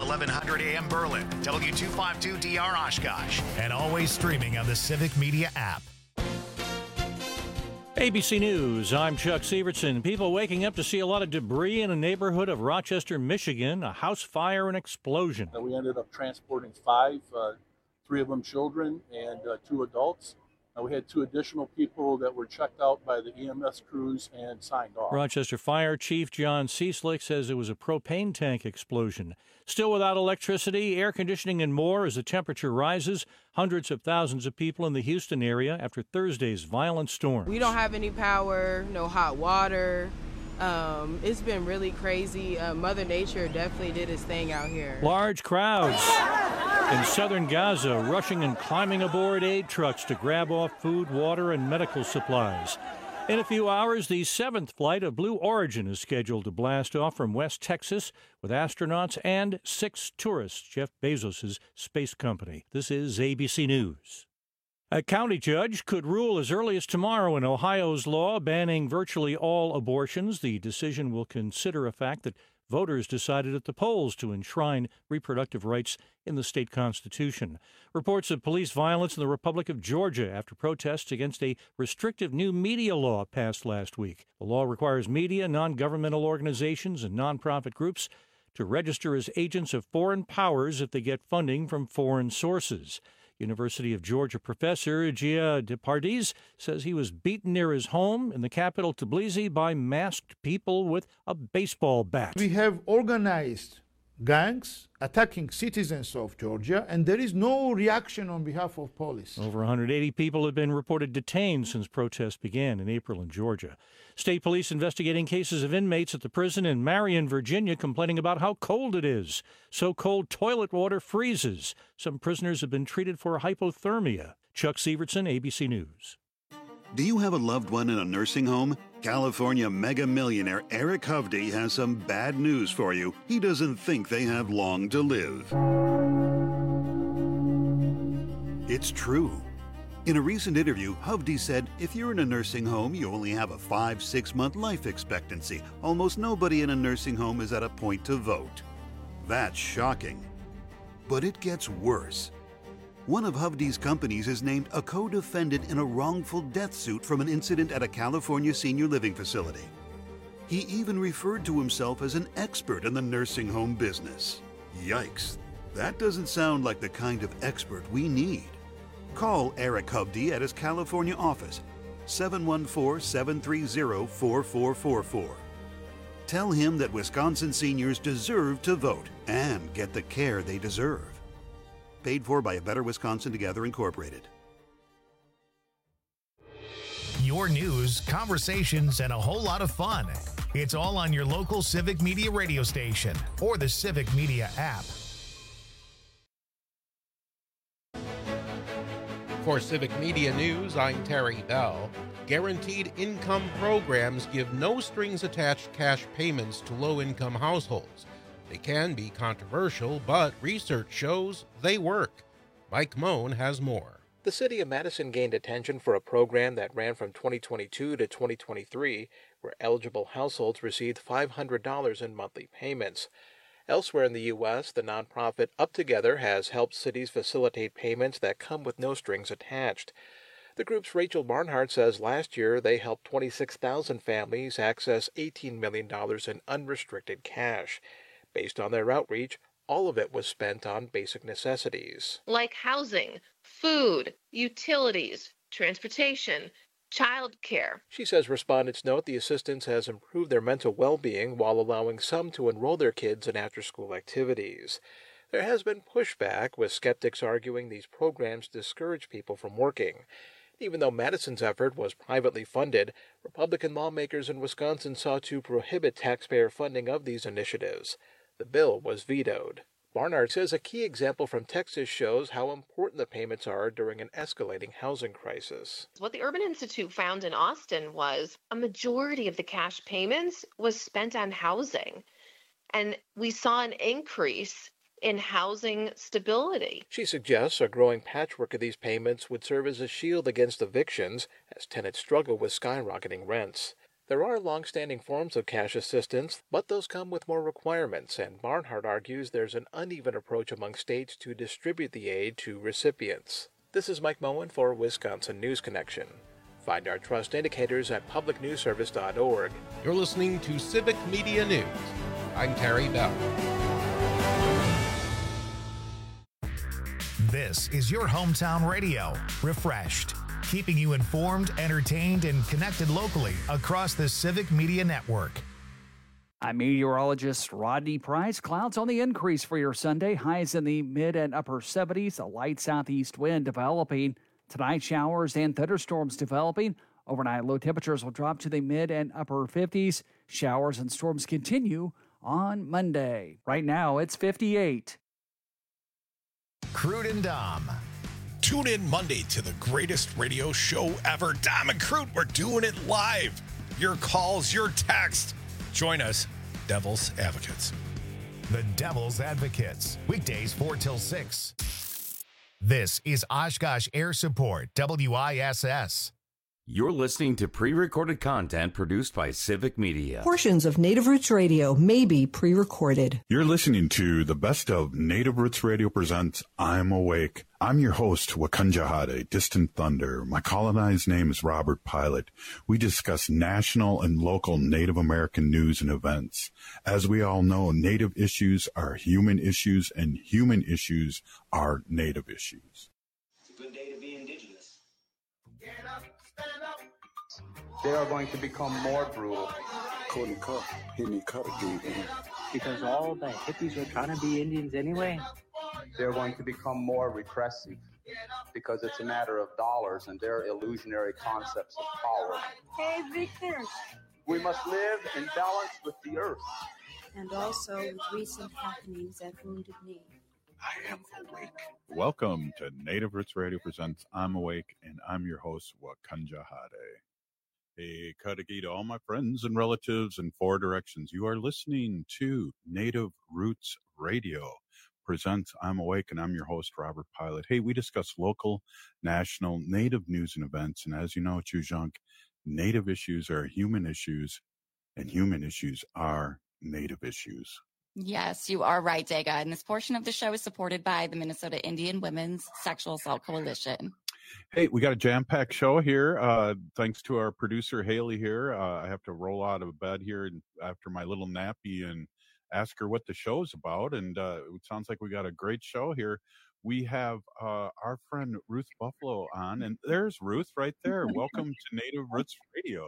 1100 AM Berlin, W252DR Oshkosh, and always streaming on the Civic Media app. ABC News, I'm Chuck Severson. People waking up to see a lot of debris in a neighborhood of Rochester, Michigan, a house fire and explosion. We ended up transporting 5, 3 of them children and 2 adults. We had 2 additional people that were checked out by the EMS crews and signed off. Rochester Fire Chief John Cieslik says it was a propane tank explosion. Still without electricity, air conditioning, and more as the temperature rises. Hundreds of thousands of people in the Houston area after Thursday's violent storm. We don't have any power, no hot water. It's been really crazy. Mother Nature definitely did its thing out here. Large crowds in southern Gaza rushing and climbing aboard aid trucks to grab off food, water, and medical supplies. In a few hours, the 7th flight of Blue Origin is scheduled to blast off from West Texas with astronauts and 6 tourists, Jeff Bezos' space company. This is ABC News. A county judge could rule as early as tomorrow in Ohio's law banning virtually all abortions. The decision will consider a fact that voters decided at the polls to enshrine reproductive rights in the state constitution. Reports of police violence in the Republic of Georgia after protests against a restrictive new media law passed last week. The law requires media, non-governmental organizations, and nonprofit groups to register as agents of foreign powers if they get funding from foreign sources. University of Georgia professor Gia DePardis says he was beaten near his home in the capital Tbilisi by masked people with a baseball bat. We have organized gangs attacking citizens of Georgia, and there is no reaction on behalf of police. Over 180 people have been reported detained since protests began in April in Georgia. State police investigating cases of inmates at the prison in Marion, Virginia, complaining about how cold it is. So cold toilet water freezes. Some prisoners have been treated for hypothermia. Chuck Severson, ABC News. Do you have a loved one in a nursing home? California mega millionaire Eric Hovde has some bad news for you. He doesn't think they have long to live. It's true. In a recent interview, Hovde said if you're in a nursing home, you only have a 5-6 month life expectancy. Almost nobody in a nursing home is at a point to vote. That's shocking. But it gets worse. One of Hovde's companies is named a co-defendant in a wrongful death suit from an incident at a California senior living facility. He even referred to himself as an expert in the nursing home business. Yikes, that doesn't sound like the kind of expert we need. Call Eric Hovde at his California office, 714-730-4444. Tell him that Wisconsin seniors deserve to vote and get the care they deserve. Paid for by A Better Wisconsin Together, Incorporated. Your news, conversations, and a whole lot of fun. It's all on your local Civic Media radio station or the Civic Media app. For Civic Media News, I'm Terry Bell. Guaranteed income programs give no strings attached cash payments to low-income households. They can be controversial, but research shows they work. Mike Moan has more. The city of Madison gained attention for a program that ran from 2022 to 2023, where eligible households received $500 in monthly payments. Elsewhere in the U.S., the nonprofit Up Together has helped cities facilitate payments that come with no strings attached. The group's Rachel Barnhart says last year they helped 26,000 families access $18 million in unrestricted cash. Based on their outreach, all of it was spent on basic necessities. Like housing, food, utilities, transportation, child care. She says respondents note the assistance has improved their mental well-being while allowing some to enroll their kids in after-school activities. There has been pushback, with skeptics arguing these programs discourage people from working. Even though Madison's effort was privately funded, Republican lawmakers in Wisconsin sought to prohibit taxpayer funding of these initiatives. The bill was vetoed. Barnard says a key example from Texas shows how important the payments are during an escalating housing crisis. What the Urban Institute found in Austin was a majority of the cash payments was spent on housing. And we saw an increase in housing stability. She suggests a growing patchwork of these payments would serve as a shield against evictions as tenants struggle with skyrocketing rents. There are long-standing forms of cash assistance, but those come with more requirements, and Barnhart argues there's an uneven approach among states to distribute the aid to recipients. This is Mike Moen for Wisconsin News Connection. Find our trust indicators at publicnewsservice.org. You're listening to Civic Media News. I'm Terry Bell. This is your hometown radio, Refreshed, keeping you informed, entertained, and connected locally across the Civic Media Network. I'm meteorologist Rodney Price. Clouds on the increase for your Sunday. Highs in the mid and upper 70s. A light southeast wind developing. Tonight, showers and thunderstorms developing. Overnight, low temperatures will drop to the mid and upper 50s. Showers and storms continue on Monday. Right now, it's 58. Crude and Dom. Tune in Monday to the greatest radio show ever, Dom and Crude. We're doing it live. Your calls, your text. Join us, Devil's Advocates. The Devil's Advocates, weekdays 4 till 6. This is Oshkosh Air Support, WISS. You're listening to pre-recorded content produced by Civic Media. Portions of Native Roots Radio may be pre-recorded. You're listening to the best of Native Roots Radio presents I'm Awake. I'm your host, Wakunjahade, Distant Thunder. My colonized name is Robert Pilot. We discuss national and local Native American news and events. As we all know, Native issues are human issues, and human issues are Native issues. It's a good day to be indigenous. Get up, stand up. They are going to become more brutal. Because all the hippies are trying to be Indians anyway. They're going to become more repressive because it's a matter of dollars and their illusionary concepts of power. Hey, Victor. We must live in balance with the earth. And also with recent happenings at Wounded Knee. I am awake. Welcome to Native Roots Radio presents I'm Awake, and I'm your host, Wakunjahade. Hey, Kadagi to all my friends and relatives in 4 directions. You are listening to Native Roots Radio presents I'm Awake, and I'm your host, Robert Pilot. Hey, we discuss local, national, Native news and events. And as you know, Chujunk, Native issues are human issues, and human issues are Native issues. Yes, you are right, Dega. And this portion of the show is supported by the Minnesota Indian Women's Sexual Assault Coalition. Hey, we got a jam-packed show here. Thanks to our producer, Haley, here. I have to roll out of bed here after my little nappy and ask her what the show's about. And it sounds like we got a great show here. We have our friend Ruth Buffalo on. And there's Ruth right there. Welcome to Native Roots Radio.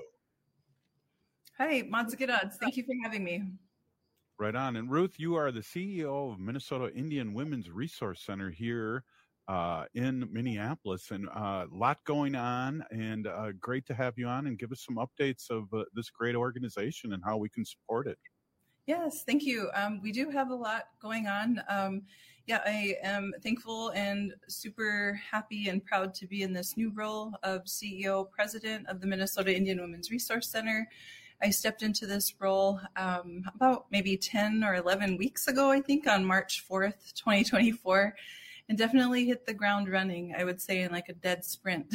Hi, Matsukidats. Thank you for having me. Right on. And Ruth, you are the CEO of Minnesota Indian Women's Resource Center here in Minneapolis, and a lot going on, and great to have you on and give us some updates of this great organization and how we can support it. Yes, thank you. We do have a lot going on. I am thankful and super happy and proud to be in this new role of CEO President of the Minnesota Indian Women's Resource Center. I stepped into this role about maybe 10 or 11 weeks ago, I think, on March 4th, 2024. And definitely hit the ground running, I would say, in like a dead sprint.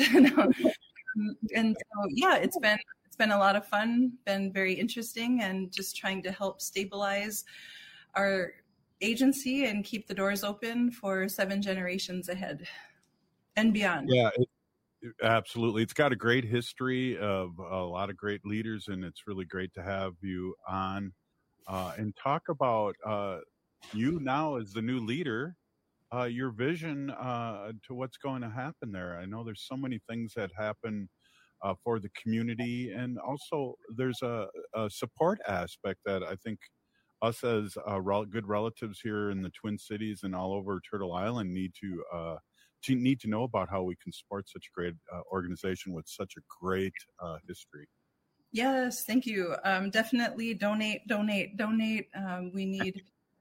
And so, yeah, it's been a lot of fun, been very interesting, and just trying to help stabilize our agency and keep the doors open for 7 generations ahead and beyond. Yeah, absolutely. It's got a great history of a lot of great leaders, and it's really great to have you on and talk about you now as the new leader. Your vision to what's going to happen there. I know there's so many things that happen for the community, and also there's a support aspect that I think us as good relatives here in the Twin Cities and all over Turtle Island need to know about how we can support such a great organization with such a great history. Yes, thank you. Definitely donate. We need.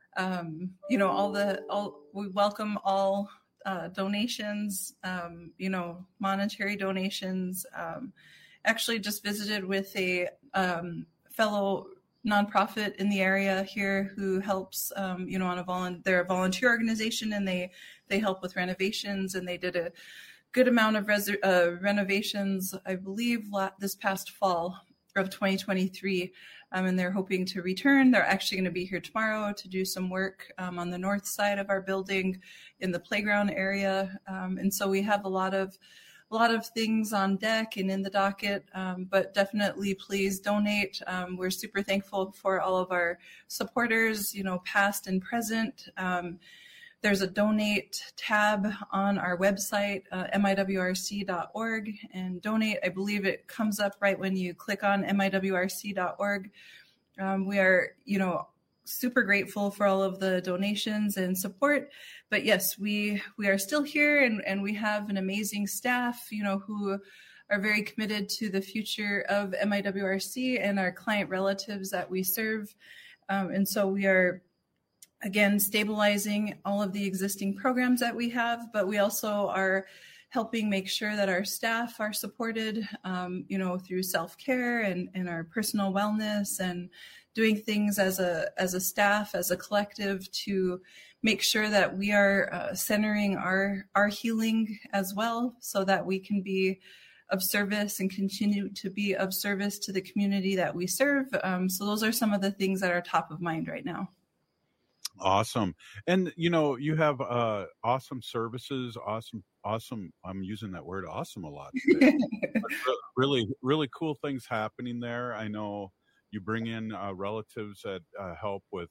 We welcome all donations, monetary donations. Actually just visited with a fellow nonprofit in the area here who helps, they're a volunteer organization, and they help with renovations, and they did a good amount of renovations, I believe, this past fall. of 2023, and they're hoping to return. They're actually going to be here tomorrow to do some work on the north side of our building in the playground area. And so we have a lot of things on deck and in the docket, but definitely please donate. We're super thankful for all of our supporters, past and present. There's a donate tab on our website, miwrc.org, and donate. I believe it comes up right when you click on miwrc.org. We are, super grateful for all of the donations and support. But yes, we are still here, and we have an amazing staff, who are very committed to the future of MIWRC and our client relatives that we serve. And so we are, again, stabilizing all of the existing programs that we have, but we also are helping make sure that our staff are supported, through self-care and our personal wellness, and doing things as a staff, as a collective, to make sure that we are centering our healing as well, so that we can be of service and continue to be of service to the community that we serve. So those are some of the things that are top of mind right now. Awesome. And, you have awesome services, awesome. I'm using that word awesome a lot today. Really, really cool things happening there. I know you bring in relatives that help with,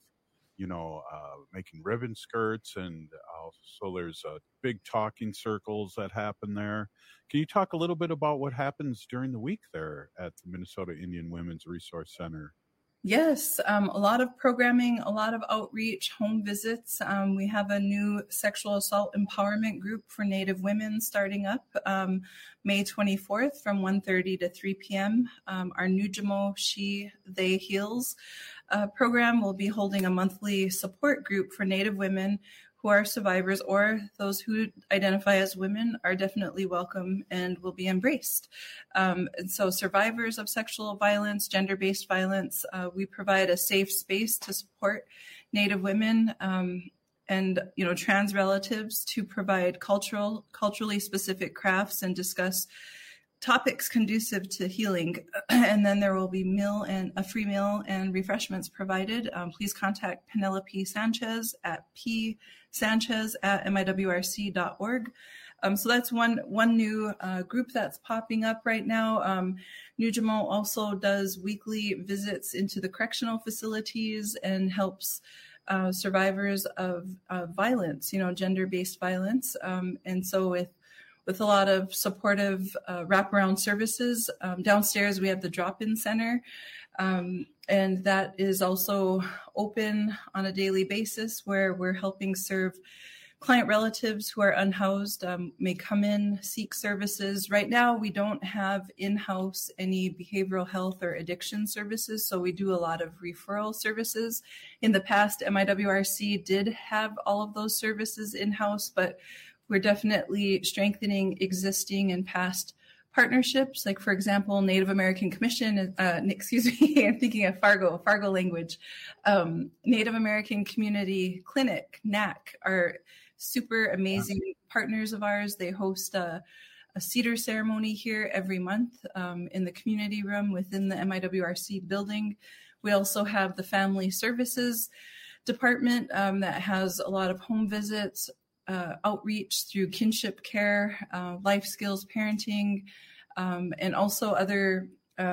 making ribbon skirts, and also there's big talking circles that happen there. Can you talk a little bit about what happens during the week there at the Minnesota Indian Women's Resource Center? Yes, a lot of programming, a lot of outreach, home visits. We have a new sexual assault empowerment group for Native women starting up May 24th from 1:30 to 3 p.m. Our Nujamo She They Heals program will be holding a monthly support group for Native women who are survivors, or those who identify as women are definitely welcome and will be embraced. And so survivors of sexual violence, gender-based violence, we provide a safe space to support Native women and trans relatives, to provide culturally specific crafts and discuss topics conducive to healing. And then there will be a free meal and refreshments provided. Please contact Penelope Sanchez at psanchez@miwrc.org. So that's one new group that's popping up right now. Nujamo also does weekly visits into the correctional facilities and helps survivors of violence, gender-based violence. And so with a lot of supportive wraparound services. Downstairs, we have the drop-in center, and that is also open on a daily basis, where we're helping serve client relatives who are unhoused, may come in, seek services. Right now, we don't have in-house any behavioral health or addiction services, so we do a lot of referral services. In the past, MIWRC did have all of those services in-house, but we're definitely strengthening existing and past partnerships. Like, for example, Native American Commission, I'm thinking of Fargo language. Native American Community Clinic, NAC, are super amazing partners of ours. They host a cedar ceremony here every month in the community room within the MIWRC building. We also have the Family Services Department that has a lot of home visits, outreach through kinship care, life skills parenting, and also other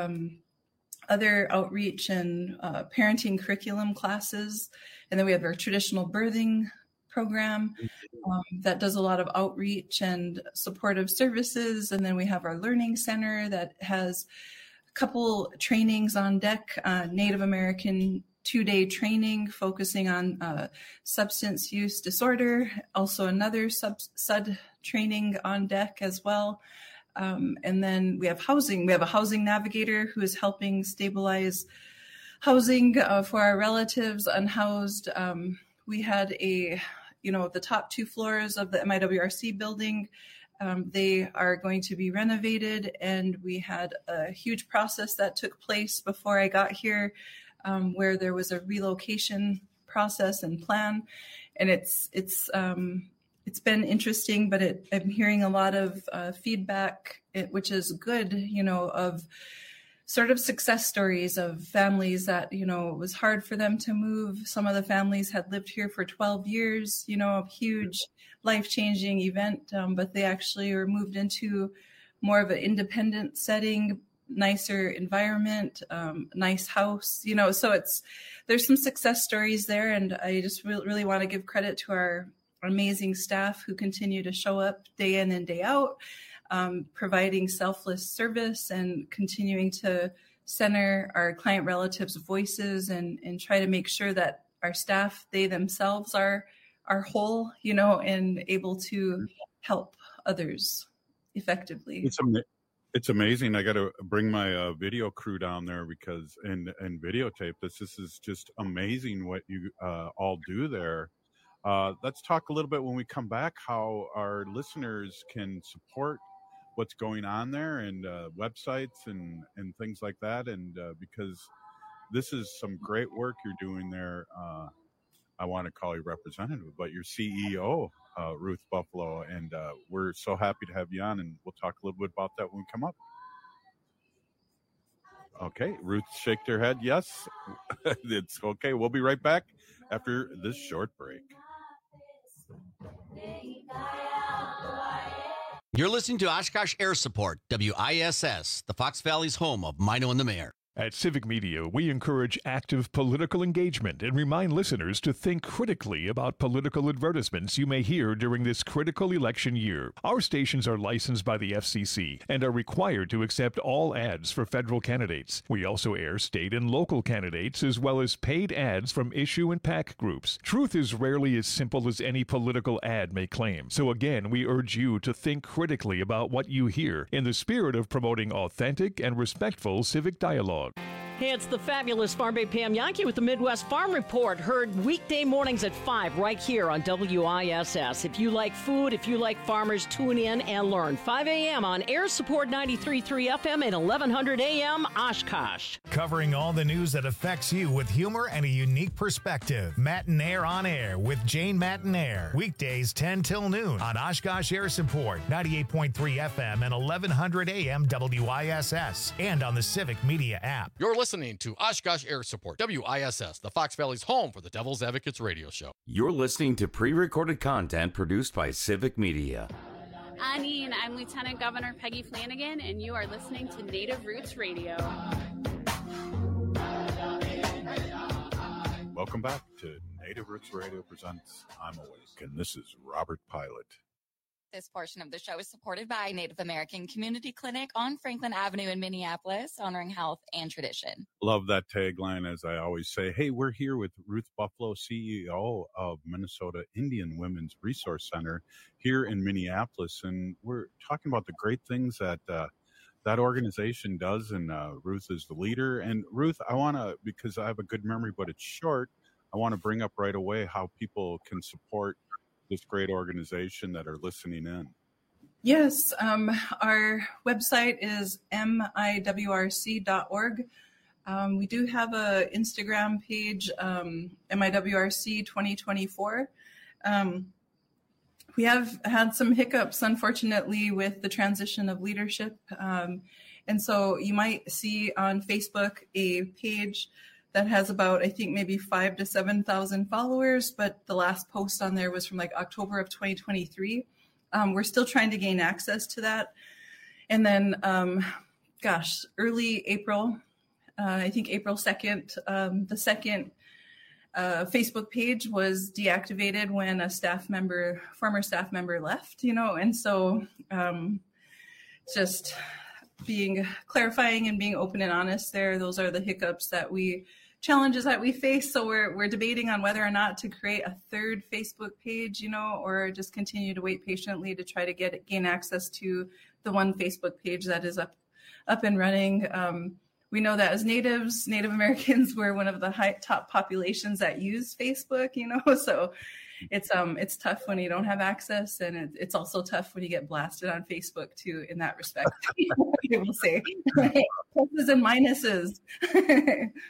outreach and parenting curriculum classes. And then we have our traditional birthing program that does a lot of outreach and supportive services. And then we have our learning center that has a couple trainings on deck, Native American 2-day training focusing on substance use disorder, also another sub training on deck as well. And then we have housing. We have a housing navigator who is helping stabilize housing for our relatives unhoused. We had the top 2 floors of the MIWRC building. They are going to be renovated, and we had a huge process that took place before I got here, where there was a relocation process and plan, and it's been interesting, but I'm hearing a lot of feedback, which is good, of sort of success stories of families that, you know, it was hard for them to move. Some of the families had lived here for 12 years, you know, a huge life-changing event, but they actually were moved into more of an independent setting, nicer environment, nice house, you know, so there's some success stories there. And I just really want to give credit to our amazing staff who continue to show up day in and day out, providing selfless service and continuing to center our client relatives' voices and try to make sure that our staff, they themselves are whole, you know, and able to help others effectively. It's amazing. I got to bring my video crew down there because and videotape this. This is just amazing what you all do there. Let's talk a little bit when we come back how our listeners can support what's going on there and websites and things like that. And because this is some great work you're doing there, I want to call you representative, but you're CEO, Ruth Buffalo, and we're so happy to have you on, and we'll talk a little bit about that when we come up. Okay, Ruth shaked her head. Yes, it's okay. We'll be right back after this short break. You're listening to Oshkosh Air Support, WISS, the Fox Valley's home of Mino and the Mayor. At Civic Media, we encourage active political engagement and remind listeners to think critically about political advertisements you may hear during this critical election year. Our stations are licensed by the FCC and are required to accept all ads for federal candidates. We also air state and local candidates as well as paid ads from issue and PAC groups. Truth is rarely as simple as any political ad may claim. So again, we urge you to think critically about what you hear in the spirit of promoting authentic and respectful civic dialogue. Hey, it's the fabulous Farm Babe Pam Yankee with the Midwest Farm Report, heard weekday mornings at 5 right here on WISS. If you like food, if you like farmers, tune in and learn. 5 a.m. on Air Support 93.3 FM and 1100 a.m. Oshkosh. Covering all the news that affects you with humor and a unique perspective. Matinaire on Air with Jane Matinaire. Weekdays 10 till noon on Oshkosh Air Support 98.3 FM and 1100 a.m. WISS and on the Civic Media app. You're listening to Oshkosh Air Support, WISS, the Fox Valley's home for the Devil's Advocates radio show. You're listening to pre-recorded content produced by Civic Media. Anine, I'm Lieutenant Governor Peggy Flanagan, and you are listening to Native Roots Radio. Welcome back to Native Roots Radio presents I'm Awake, and this is Robert Pilot. This portion of the show is supported by Native American Community Clinic on Franklin Avenue in Minneapolis, honoring health and tradition. Love that tagline, as I always say. Hey, we're here with Ruth Buffalo, CEO of Minnesota Indian Women's Resource Center here in Minneapolis, and we're talking about the great things that that organization does, and Ruth is the leader. And Ruth, I want to, because I have a good memory, but it's short, I want to bring up right away how people can support this great organization that are listening in. Yes, our website is miwrc.org. We do have an Instagram page, MIWRC 2024. We have had some hiccups, unfortunately, with the transition of leadership. And so you might see on Facebook a page that has about, I think, maybe 5,000 to 7,000 followers, but the last post on there was from like October of 2023. We're still trying to gain access to that. And then, early April, I think April 2nd, the second Facebook page was deactivated when a former staff member left, and so just clarifying and being open and honest there. Those are the hiccups challenges that we face. So we're debating on whether or not to create a third Facebook page, or just continue to wait patiently to try to gain access to the one Facebook page that is up and running. We know that as Native Americans, we're one of the top populations that use Facebook, so it's tough when you don't have access, and it's also tough when you get blasted on Facebook too, in that respect. We'll say pluses and minuses.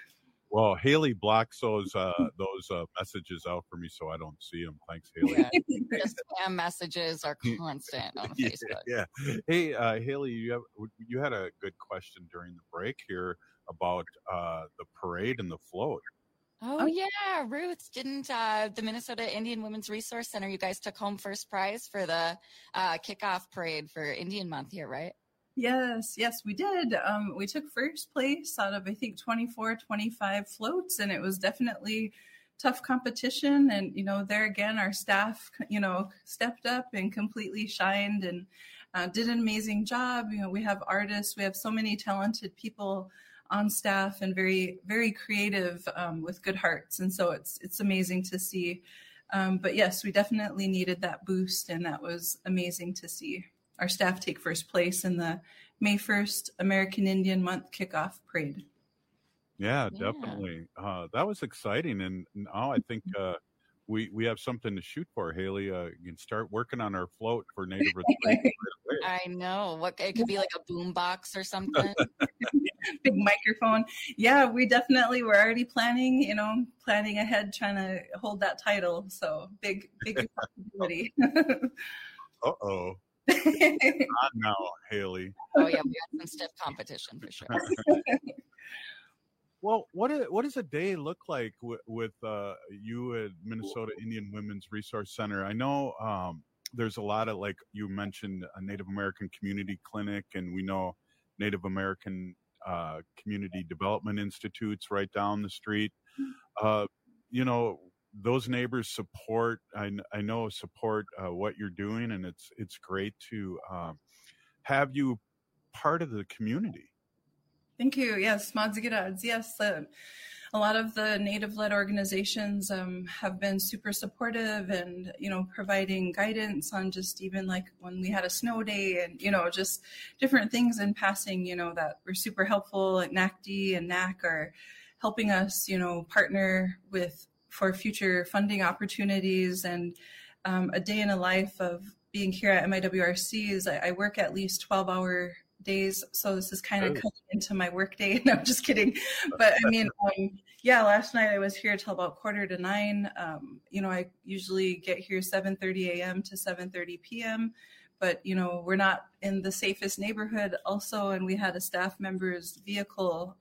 Well, Haley blocks those messages out for me, so I don't see them. Thanks, Haley. Yeah, the spam messages are constant on Facebook. Yeah. Hey, Haley, you had a good question during the break here about the parade and the float. Oh yeah, Ruth, didn't the Minnesota Indian Women's Resource Center, you guys took home first prize for the kickoff parade for Indian Month here, right? Yes, we did. We took first place out of, I think, 24, 25 floats, and it was definitely tough competition. And, there again, our staff, stepped up and completely shined and did an amazing job. We have artists, we have so many talented people on staff and very, very creative with good hearts. And so it's amazing to see. But yes, we definitely needed that boost, and that was amazing to see our staff take first place in the May 1st American Indian Month Kickoff Parade. Yeah, definitely. That was exciting. And now I think we have something to shoot for, Haley. You can start working on our float for Native Roots. I know. It could be like a boom box or something. Big microphone. Yeah, we definitely were already planning ahead, trying to hold that title. So big responsibility. Uh-oh. Not now, Haley. Oh yeah, we had some stiff competition for sure. Well, what does a day look like with you at Minnesota Indian Women's Resource Center? I know there's a lot of, like you mentioned, a Native American Community Clinic, and we know Native American Community Development Institutes right down the street. Those neighbors support what you're doing, and it's great to have you part of the community. Thank you. Yes, Madzigidads. Yes, a lot of the Native-led organizations have been super supportive and, providing guidance on just even like when we had a snow day and, just different things in passing, that were super helpful. Like NACD and NAC are helping us, partner for future funding opportunities. And a day in a life of being here at MIWRC is I work at least 12-hour days, so this is kind of cutting into my work day. No, I'm just kidding. But I mean, last night I was here till about 8:45. I usually get here 7:30 a.m. to 7:30 p.m. But, we're not in the safest neighborhood also, and we had a staff member's vehicle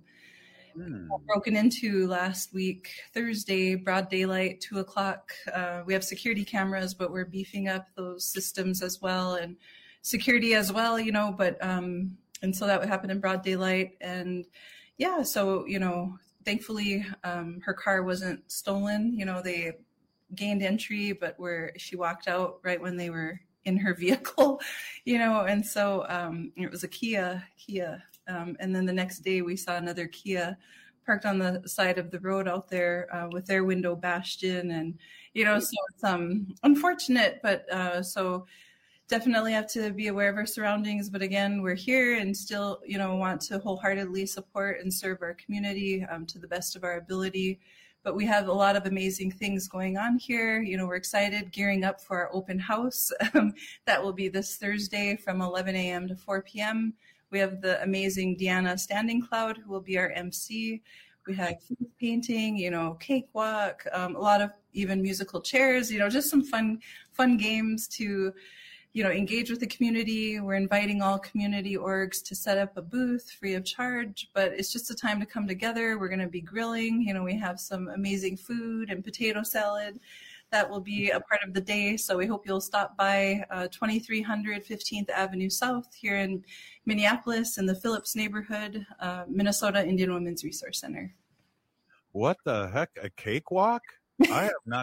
broken into last week, Thursday, broad daylight, 2:00. We have security cameras, but we're beefing up those systems as well, and security as well, but, and so that would happen in broad daylight. And yeah, so, thankfully, her car wasn't stolen. They gained entry, but she walked out right when they were in her vehicle, and so it was a Kia. And then the next day we saw another Kia parked on the side of the road out there with their window bashed in. And, so it's unfortunate, but so definitely have to be aware of our surroundings. But again, we're here and still, want to wholeheartedly support and serve our community to the best of our ability. But we have a lot of amazing things going on here. We're excited, gearing up for our open house. That will be this Thursday from 11 a.m. to 4 p.m. We have the amazing Deanna Standing Cloud, who will be our MC. We have painting, cakewalk, a lot of even musical chairs, just some fun games to, engage with the community. We're inviting all community orgs to set up a booth free of charge, but it's just a time to come together. We're going to be grilling. We have some amazing food and potato salad. That will be a part of the day. So we hope you'll stop by 2300 15th Avenue South here in Minneapolis in the Phillips neighborhood, Minnesota Indian Women's Resource Center. What the heck? A cakewalk? I have not.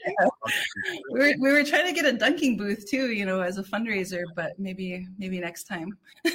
We were trying to get a dunking booth too, as a fundraiser, but maybe next time.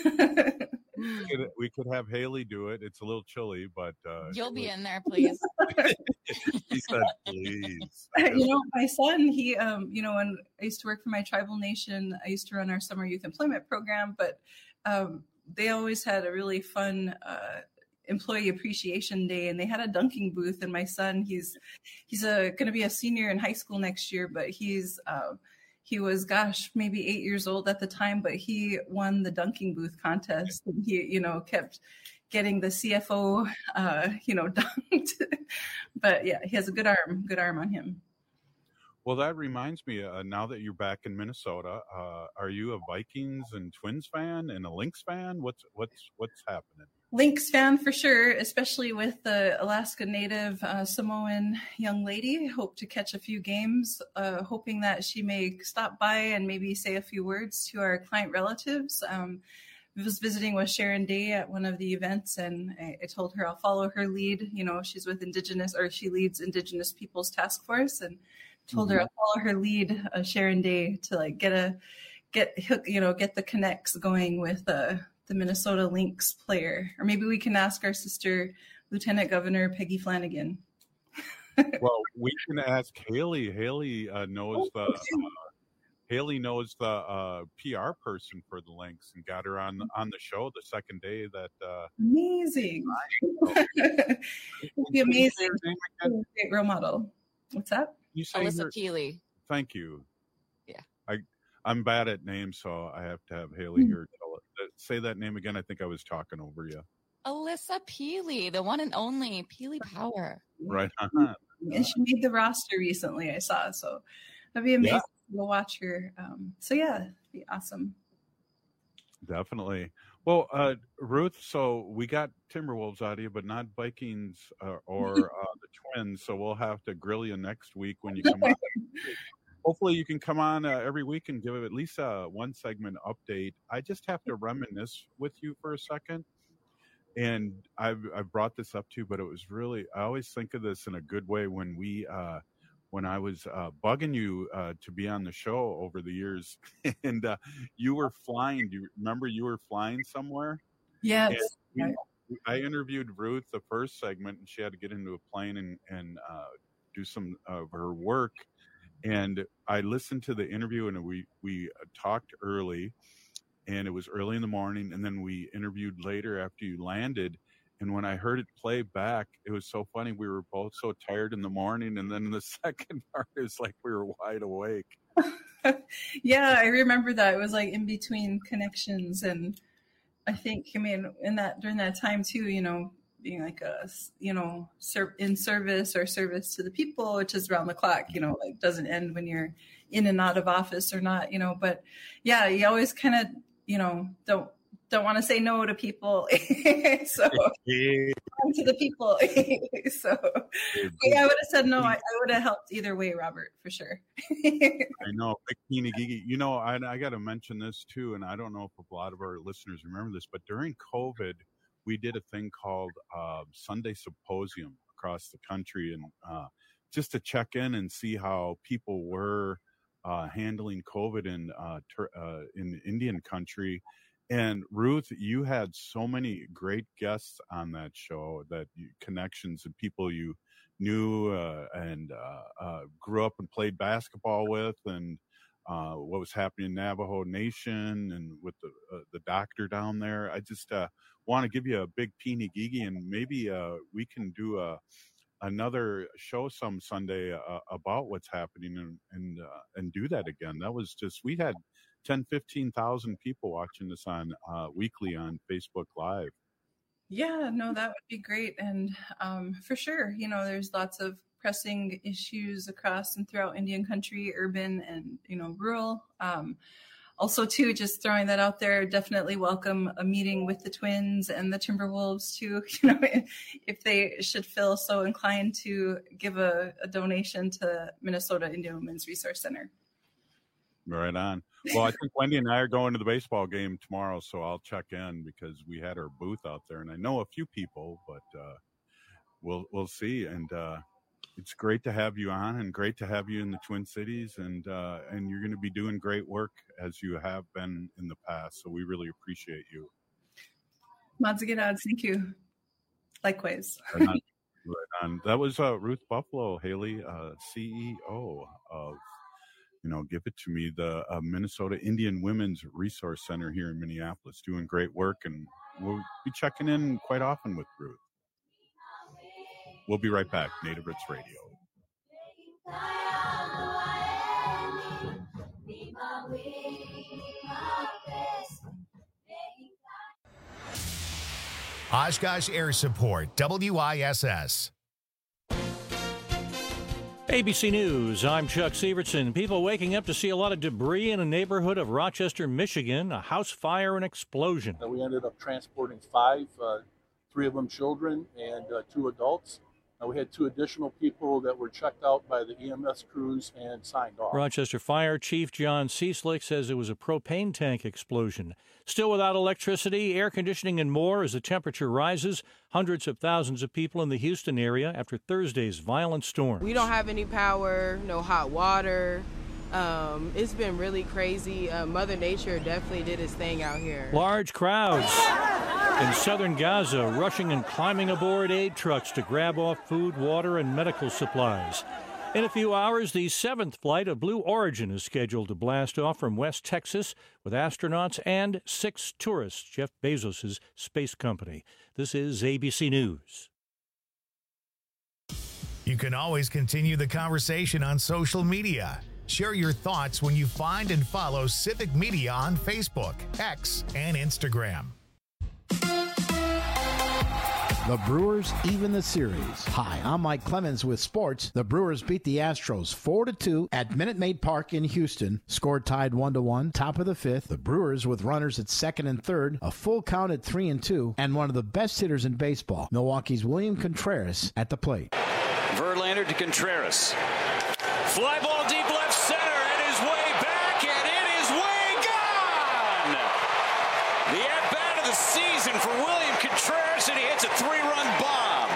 We could have Haley do it. It's a little chilly, but you'll be in there, please. He said, please. My son, he, when I used to work for my tribal nation, I used to run our summer youth employment program, but they always had a really fun employee appreciation day, and they had a dunking booth. And my son, he's going to be a senior in high school next year, but he was, maybe 8 years old at the time, but he won the dunking booth contest, and he, kept getting the CFO, dunked. But yeah, he has a good arm on him. Well, that reminds me, now that you're back in Minnesota, are you a Vikings and Twins fan and a Lynx fan? What's happening? Lynx fan for sure, especially with the Alaska Native Samoan young lady. Hope to catch a few games, hoping that she may stop by and maybe say a few words to our client relatives. I was visiting with Sharon Day at one of the events, and I told her I'll follow her lead. She's with she leads Indigenous Peoples Task Force, and told her I'll follow her lead, Sharon Day, to get the connects going with the Minnesota Lynx player. Or maybe we can ask our sister, Lieutenant Governor Peggy Flanagan. Well, we can ask Haley. Haley knows the PR person for the Lynx and got her on the show the second day that. Amazing. It would be amazing. Great role model. What's that? You say Alyssa Peely. Thank you. Yeah. I'm bad at names, so I have to have Haley here say that name again. I think I was talking over you. Alyssa Peely, the one and only Peely Power. Right. And she made the roster recently, I saw. So that'd be amazing to go watch her. It'd be awesome. Definitely. Well, Ruth, so we got Timberwolves out of you, but not Vikings or the Twins. So we'll have to grill you next week when you come on. Hopefully you can come on every week and give at least a one segment update. I just have to reminisce with you for a second. And I've brought this up to you, but it was really, I always think of this in a good way when I was bugging you to be on the show over the years, and you were flying. Do you remember you were flying somewhere? Yes. I interviewed Ruth the first segment, and she had to get into a plane and do some of her work. And I listened to the interview, and we talked early, and it was early in the morning, and then we interviewed later after you landed. And when I heard it play back, it was so funny. We were both so tired in the morning, and then the second part is like we were wide awake. Yeah, I remember that. It was like in between connections, and I think, during that time too, being like in service or service to the people, which is around the clock, doesn't end when you're in and out of office or not, but yeah, you always kind of, don't want to say no to people. So to the people. So I would have said no. I would have helped either way, Robert, for sure. I know. Big Gigi. I got to mention this too, and I don't know if a lot of our listeners remember this, but during COVID, we did a thing called Sunday Symposium across the country, and just to check in and see how people were handling COVID in Indian country. And Ruth, you had so many great guests on that show, connections and people you knew and grew up and played basketball with, and what was happening in Navajo Nation and with the doctor down there. I just want to give you a big peeny gigi, and maybe we can do another show some Sunday about what's happening and do that again. That was just, we had 15,000 people watching this on weekly on Facebook Live. Yeah, no, that would be great. And for sure, there's lots of pressing issues across and throughout Indian country, urban and, rural. Also, too, just throwing that out there, definitely welcome a meeting with the Twins and the Timberwolves, too, if they should feel so inclined to give a donation to Minnesota Indian Women's Resource Center. Right on. Well, I think Wendy and I are going to the baseball game tomorrow, so I'll check in because we had our booth out there, and I know a few people, but we'll see. And it's great to have you on, and great to have you in the Twin Cities, and you're going to be doing great work as you have been in the past. So we really appreciate you. Madzigadad, thank you. Likewise. Right on. That was Ruth Buffalo, Haley, CEO of Give It To Me, the Minnesota Indian Women's Resource Center here in Minneapolis, doing great work, and we'll be checking in quite often with Ruth. We'll be right back. Native Roots Radio. Oshkosh Air Support, WISS. ABC News, I'm Chuck Sievertson. People waking up to see a lot of debris in a neighborhood of Rochester, Michigan. A house fire and explosion. We ended up transporting 5, 3 of them children and 2 adults. We had 2 additional people that were checked out by the EMS crews and signed off. Rochester Fire Chief John Cieslik says it was a propane tank explosion. Still without electricity, air conditioning, and more as the temperature rises. Hundreds of thousands of people in the Houston area after Thursday's violent storm. We don't have any power, no hot water. It's been really crazy. Mother Nature definitely did its thing out here. Large crowds in southern Gaza rushing and climbing aboard aid trucks to grab off food, water, and medical supplies. In a few hours, the 7th flight of Blue Origin is scheduled to blast off from West Texas with astronauts and 6 tourists, Jeff Bezos' space company. This is ABC News. You can always continue the conversation on social media. Share your thoughts when you find and follow Civic Media on Facebook, X, and Instagram. The Brewers even the series. Hi, I'm Mike Clemens with sports. The Brewers beat the Astros 4-2 at Minute Maid Park in Houston. Score tied 1-1, top of the 5th. The Brewers with runners at 2nd and 3rd, a full count at 3-2, and one of the best hitters in baseball, Milwaukee's William Contreras, at the plate. Verlander to Contreras. Fly ball deep left center, and his way back, and it is way gone! The at-bat of the season for William Contreras, and he hits a 3-run bomb.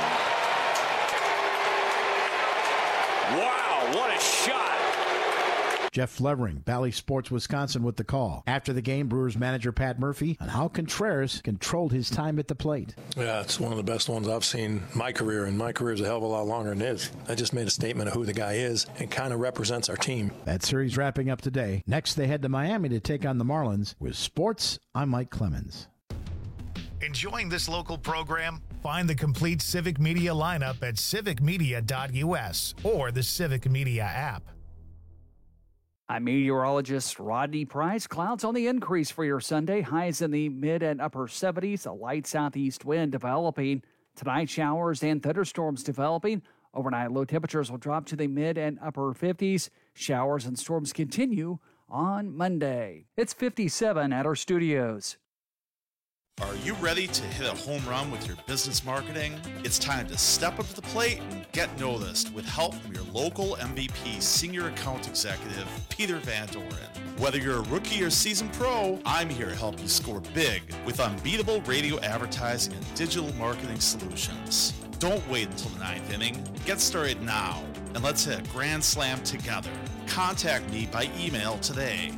Wow, what a shot! Jeff Levering, Bally Sports Wisconsin, with the call. After the game, Brewers manager Pat Murphy on how Contreras controlled his time at the plate. Yeah, it's one of the best ones I've seen in my career, and my career is a hell of a lot longer than his. I just made a statement of who the guy is and kind of represents our team. That series wrapping up today. Next, they head to Miami to take on the Marlins. With sports, I'm Mike Clemens. Enjoying this local program? Find the complete Civic Media lineup at civicmedia.us or the Civic Media app. I'm meteorologist Rodney Price. Clouds on the increase for your Sunday. Highs in the mid and upper 70s. A light southeast wind developing. Tonight, showers and thunderstorms developing. Overnight, low temperatures will drop to the mid and upper 50s. Showers and storms continue on Monday. It's 57 at our studios. Are you ready to hit a home run with your business marketing? It's time to step up to the plate and get noticed with help from your local MVP Senior Account Executive, Peter Van Doren. Whether you're a rookie or seasoned pro, I'm here to help you score big with unbeatable radio advertising and digital marketing solutions. Don't wait until the 9th inning. Get started now, and let's hit a grand slam together. Contact me by email today,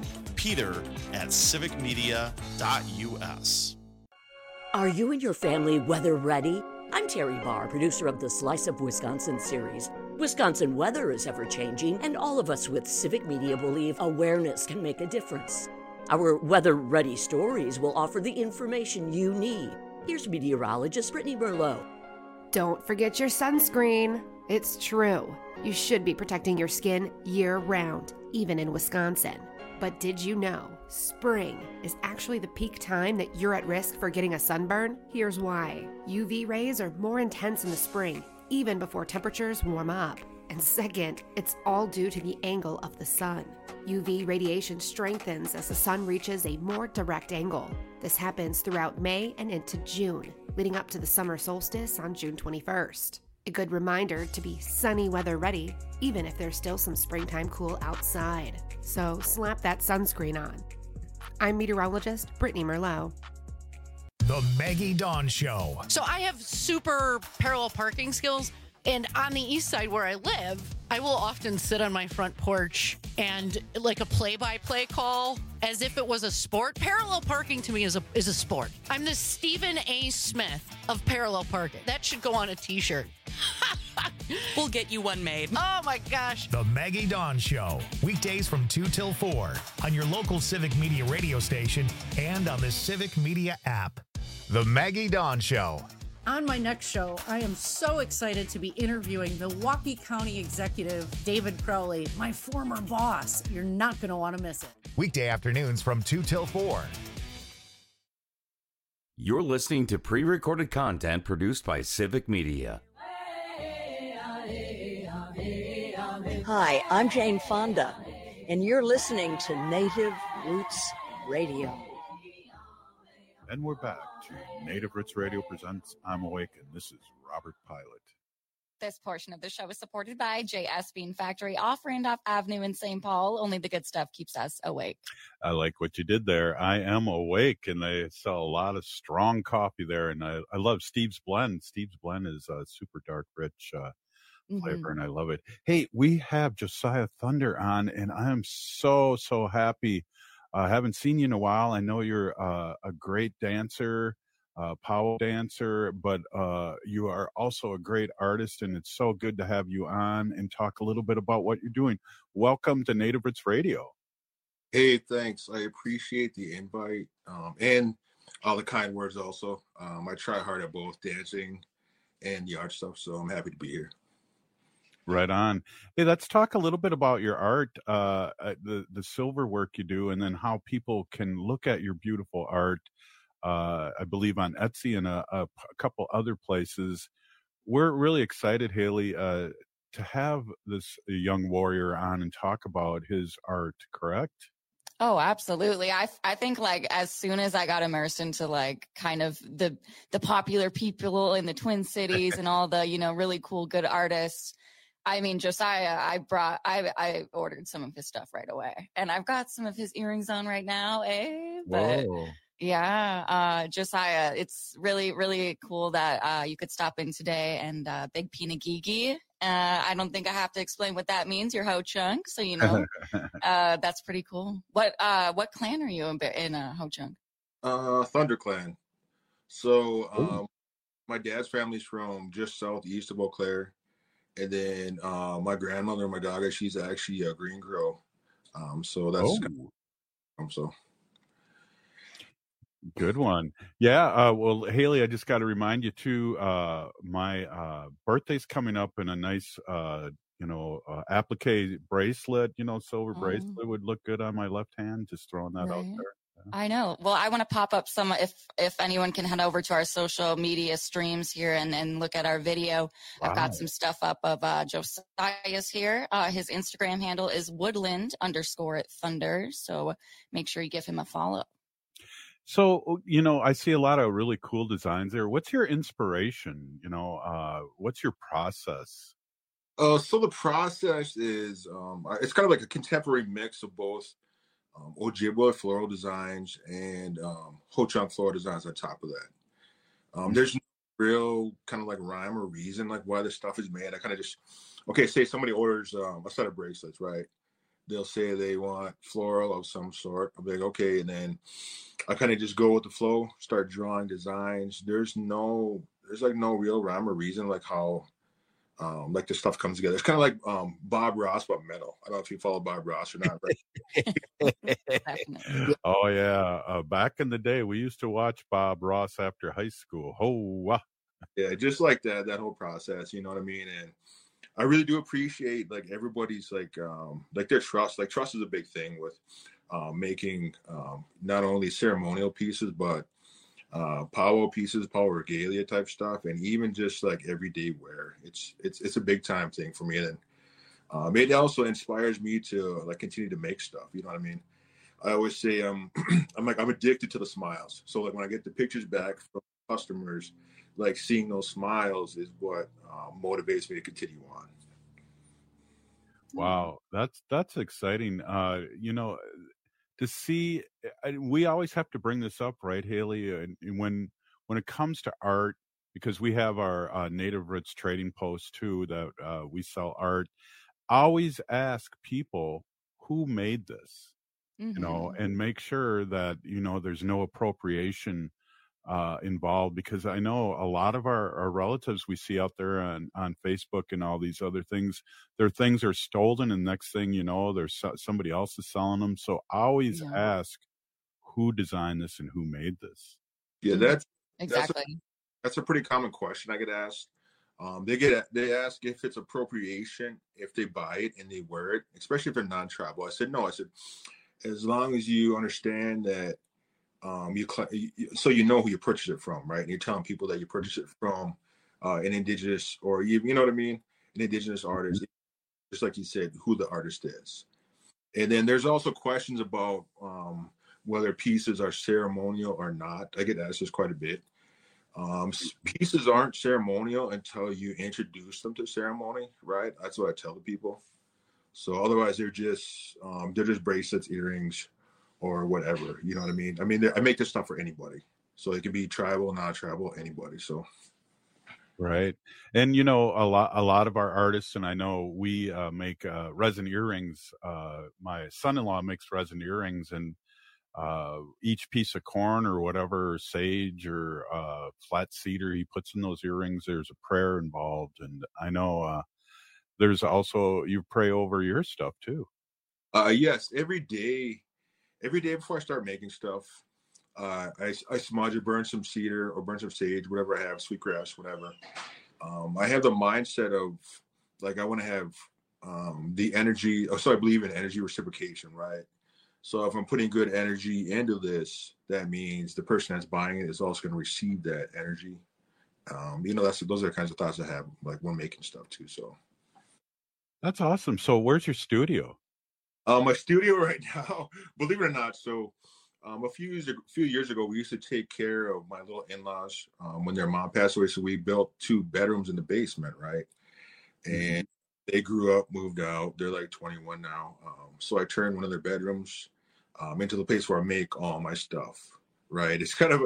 peter@civicmedia.us. Are you and your family weather ready? I'm Terry Barr, producer of the Slice of Wisconsin series. Wisconsin weather is ever-changing, and all of us with Civic Media believe awareness can make a difference. Our weather-ready stories will offer the information you need. Here's meteorologist Brittany Merlot. Don't forget your sunscreen. It's true. You should be protecting your skin year-round, even in Wisconsin. But did you know spring is actually the peak time that you're at risk for getting a sunburn? Here's why. UV rays are more intense in the spring, even before temperatures warm up. And second, it's all due to the angle of the sun. UV radiation strengthens as the sun reaches a more direct angle. This happens throughout May and into June, leading up to the summer solstice on June 21st. A good reminder to be sunny weather ready, even if there's still some springtime cool outside. So slap that sunscreen on. I'm meteorologist Brittany Merlot. The Maggie Dawn Show. So I have super parallel parking skills, and on the east side where I live, I will often sit on my front porch and like a play-by-play call as if it was a sport. Parallel parking to me is a sport. I'm the Stephen A. Smith of parallel parking. That should go on a t-shirt. We'll get you one made. Oh my gosh. The Maggie Dawn Show. Weekdays from 2 till 4 on your local Civic Media radio station and on the Civic Media app. The Maggie Dawn Show. On my next show, I am so excited to be interviewing Milwaukee County Executive David Crowley, my former boss. You're not going to want to miss it. Weekday afternoons from 2 till 4. You're listening to pre-recorded content produced by Civic Media. Hi, I'm Jane Fonda, and you're listening to Native Roots Radio. And we're back to Native Roots Radio presents I'm Awake, and this is Robert Pilot. This portion of the show is supported by JS Bean Factory off Randolph Avenue in St. Paul. Only the good stuff keeps us awake. I like what you did there. I am awake, and they sell a lot of strong coffee there, and I love Steve's Blend. Steve's Blend is a super dark, rich flavor, and I love it. Hey, we have Josiah Thunder on, and I am so happy. I haven't seen you in a while. I know you're a great dancer, power dancer, but you are also a great artist, and it's so good to have you on and talk a little bit about what you're doing. Welcome to Native Roots Radio. Hey, thanks. I appreciate the invite and all the kind words also. I try hard at both dancing and the art stuff, so I'm happy to be here. Right on. Hey, let's talk a little bit about your art, the silver work you do, and then how people can look at your beautiful art. I believe on Etsy and a couple other places. We're really excited, Haley, to have this young warrior on and talk about his art, correct? Oh, absolutely. I think like as soon as I got immersed into like kind of the popular people in the Twin Cities and all the, really cool, good artists. I mean, Josiah, I ordered some of his stuff right away, and I've got some of his earrings on right now. But Whoa. Yeah, Josiah, it's really, really cool that you could stop in today and Big Pinagigi. I don't think I have to explain what that means. You're Ho Chunk, so that's pretty cool. What clan are you in Ho Chunk? Thunder Clan. So my dad's family's from just southeast of Eau Claire. And then my grandmother, my dog, she's actually a Green Girl. So that's so. Good one. Yeah. Well, Haley, I just got to remind you too, my birthday's coming up, and a nice, applique bracelet, silver bracelet would look good on my left hand. Just throwing that out there. I know. Well, I want to pop up some, if anyone can head over to our social media streams here and look at our video. Wow. I've got some stuff up of Josiah's here. His Instagram handle is woodland_thunder. So make sure you give him a follow. So, I see a lot of really cool designs there. What's your inspiration? What's your process? So the process is, it's kind of like a contemporary mix of both Ojibwa floral designs and Ho Chunk floral designs on top of that. There's no real kind of like rhyme or reason like why this stuff is made. I kind of just, say somebody orders a set of bracelets, right? They'll say they want floral of some sort. I'll be like, okay, and then I kind of just go with the flow, start drawing designs. There's like no real rhyme or reason like how like the stuff comes together. It's kind of like Bob Ross, but metal. I don't know if you follow Bob Ross or not. But Oh yeah, back in the day, we used to watch Bob Ross after high school. Yeah, just like that whole process. You know what I mean? And I really do appreciate like everybody's like their trust. Like trust is a big thing with making not only ceremonial pieces but powwow pieces, powwow regalia type stuff, and even just like everyday wear. It's a big time thing for me, and it also inspires me to like continue to make stuff. You know what I mean? I always say I'm addicted to the smiles. So like when I get the pictures back from customers, like seeing those smiles is what motivates me to continue on. Wow, that's exciting. To see, we always have to bring this up, right, Haley? And when it comes to art, because we have our Native Roots trading post too, that we sell art. Always ask people who made this, and make sure that there's no appropriation involved, because I know a lot of our relatives we see out there on Facebook and all these other things, their things are stolen, and next thing you know, there's somebody else is selling them. So always ask who designed this and who made this. Yeah, exactly. That's a pretty common question I get asked. They ask if it's appropriation if they buy it and they wear it, especially if they're non-tribal. I said no. I said as long as you understand that so you know who you purchase it from, right? And you're telling people that you purchase it from an indigenous, or you know what I mean, an indigenous artist, just like you said, who the artist is. And then there's also questions about whether pieces are ceremonial or not. I get asked this quite a bit. Pieces aren't ceremonial until you introduce them to ceremony, right? That's what I tell the people. So otherwise, they're just bracelets, earrings, or whatever. You know what I mean? I mean, I make this stuff for anybody, so it can be tribal, non-tribal, anybody. So. Right. And, you know, a lot of our artists, and I know we make resin earrings. My son-in-law makes resin earrings, and each piece of corn or whatever, or sage or flat cedar he puts in those earrings, there's a prayer involved. And I know there's also, you pray over your stuff too. Yes. Every day before I start making stuff, I smudge or burn some cedar or burn some sage, whatever I have, sweetgrass, whatever. I have the mindset of, like, I want to have the energy. So I believe in energy reciprocation, right? So if I'm putting good energy into this, that means the person that's buying it is also going to receive that energy. You know, those are the kinds of thoughts I have, like, when making stuff too. So that's awesome. So where's your studio? My studio right now, believe it or not. So a few years ago, we used to take care of my little in-laws when their mom passed away. So we built 2 bedrooms in the basement, right? And they grew up, moved out. They're like 21 now. So I turned one of their bedrooms into the place where I make all my stuff, right? It's kind of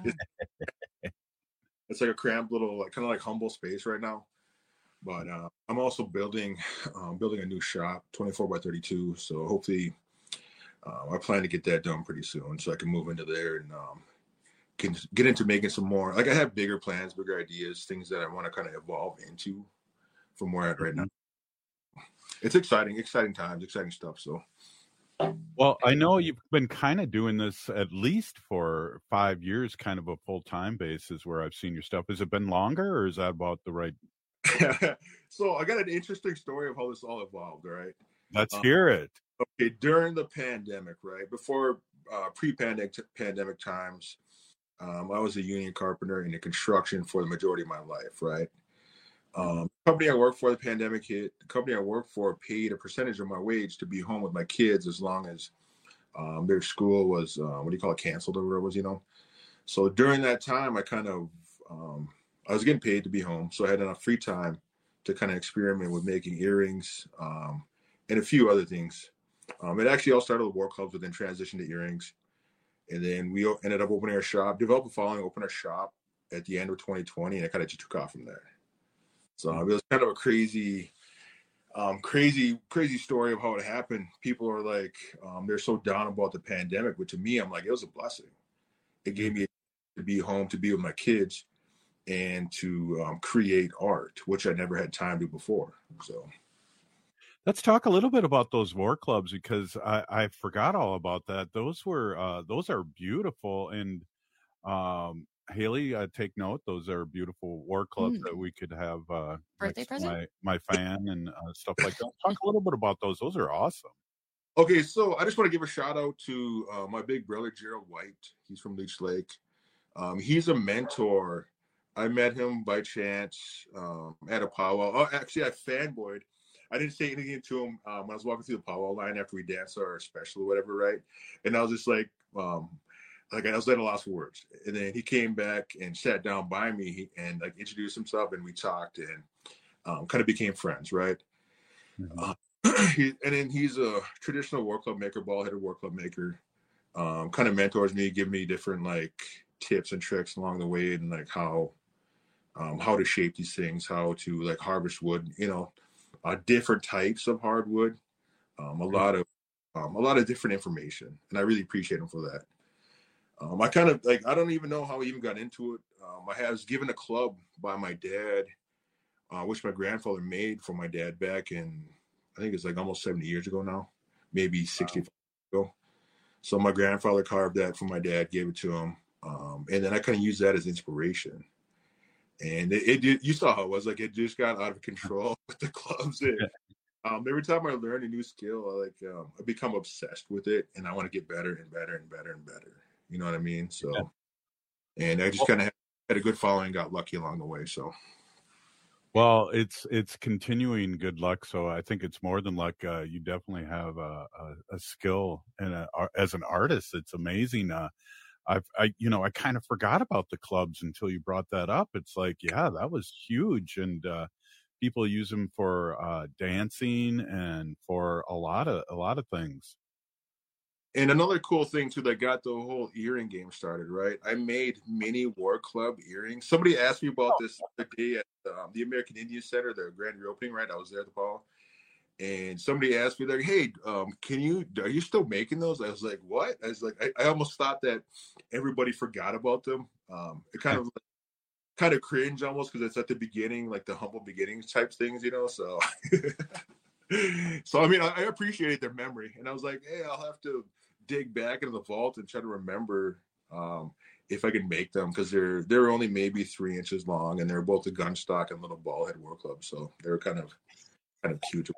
it's like a cramped little, like, kind of like humble space right now. But I'm also building a new shop, 24 by 32. So hopefully, I plan to get that done pretty soon, so I can move into there and can get into making some more. Like, I have bigger plans, bigger ideas, things that I want to kind of evolve into from where I'm at right now. It's exciting times, exciting stuff. So, well, I know you've been kind of doing this at least for 5 years, kind of a full-time basis where I've seen your stuff. Has it been longer, or is that about the right? So I got an interesting story of how this all evolved. All right. Let's hear it. Okay. During the pandemic, right before pre-pandemic times, I was a union carpenter in the construction for the majority of my life. Right. The company I worked for, the pandemic hit. The company I worked for paid a percentage of my wage to be home with my kids as long as their school was canceled or whatever it was, you know. So during that time, I kind of I was getting paid to be home, so I had enough free time to kind of experiment with making earrings and a few other things. It actually all started with war clubs, but then transitioned to earrings. And then we ended up opening our shop, developed a following, opened our shop at the end of 2020, and it kind of just took off from there. So it was kind of a crazy story of how it happened. People are like, they're so down about the pandemic, but to me, I'm like, it was a blessing. It gave me to be home, to be with my kids, and to create art, which I never had time to before. So let's talk a little bit about those war clubs, because I forgot all about that. Those are beautiful. And Haley, take note, those are beautiful war clubs that we could have birthday present, my fan and stuff like that. Talk a little bit about those. Those are awesome. Okay, so I just want to give a shout out to my big brother, Gerald White. He's from Leech Lake. He's a mentor. I met him by chance at a powwow. Oh, actually, I fanboyed. I didn't say anything to him when I was walking through the powwow line after we danced our special or whatever, right? And I was just like I was at a loss for words. And then he came back and sat down by me and like introduced himself, and we talked and kind of became friends, right? And then he's a traditional war club maker, ball-headed war club maker. Kind of mentors me, give me different like tips and tricks along the way, and like how to shape these things, how to like harvest wood, you know, different types of hardwood, a lot of different information, and I really appreciate him for that. I kind of like, I don't even know how I even got into it. I was given a club by my dad, which my grandfather made for my dad back in, I think it's like almost 70 years ago now, maybe 65 ago. So my grandfather carved that for my dad, gave it to him. And then I kind of used that as inspiration. And you saw how it was, like, it just got out of control with the clubs. And every time I learn a new skill, I become obsessed with it, and I want to get better and better and better and better. You know what I mean? So, and I just kind of had a good following, got lucky along the way. So, well, it's continuing good luck. So I think it's more than luck. You definitely have a skill, and as an artist, it's amazing. I kind of forgot about the clubs until you brought that up. It's like, yeah, that was huge, and people use them for dancing and for a lot of things. And another cool thing too that got the whole earring game started, right? I made mini War Club earrings. Somebody asked me about this the other day at the American Indian Center, their grand reopening, right? I was there at the ball, and somebody asked me like, "Hey, are you still making those?" I was like, "What?" I was like, I almost thought that everybody forgot about them. It kind of cringe almost because it's at the beginning, like the humble beginnings type things, you know. So, so I mean, I appreciated their memory, and I was like, "Hey, I'll have to dig back into the vault and try to remember if I can make them, because they're only maybe 3 inches long, and they're both a gun stock and little ball head War Club, so they're kind of cute.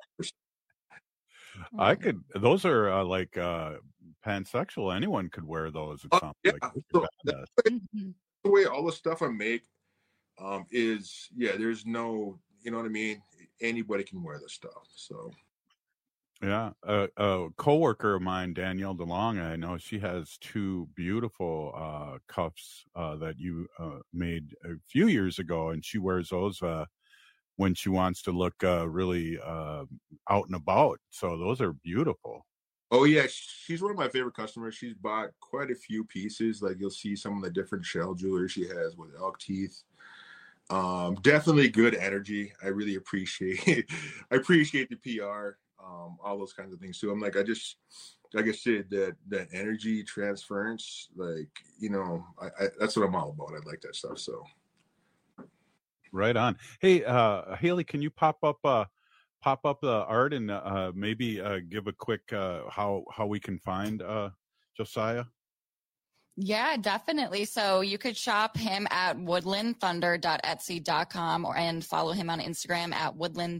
Those are like pansexual. Anyone could wear those. It sounds like so the way all the stuff I make is, there's no, you know what I mean? Anybody can wear this stuff. So yeah, a coworker of mine, Danielle DeLong, I know she has 2 beautiful cuffs that you made a few years ago, and she wears those when she wants to look really out and about. So those are beautiful. Oh yeah, she's one of my favorite customers. She's bought quite a few pieces. Like, you'll see some of the different shell jewelry she has with elk teeth. Definitely good energy. I really appreciate the PR. All those kinds of things too. I'm like, I said, that energy transference, like, you know, I that's what I'm all about. I like that stuff. So right on. Hey, Haley, can you pop up the art and maybe give a quick how we can find Josiah? Yeah, definitely. So you could shop him at woodlandthunder.etsy.com and follow him on Instagram at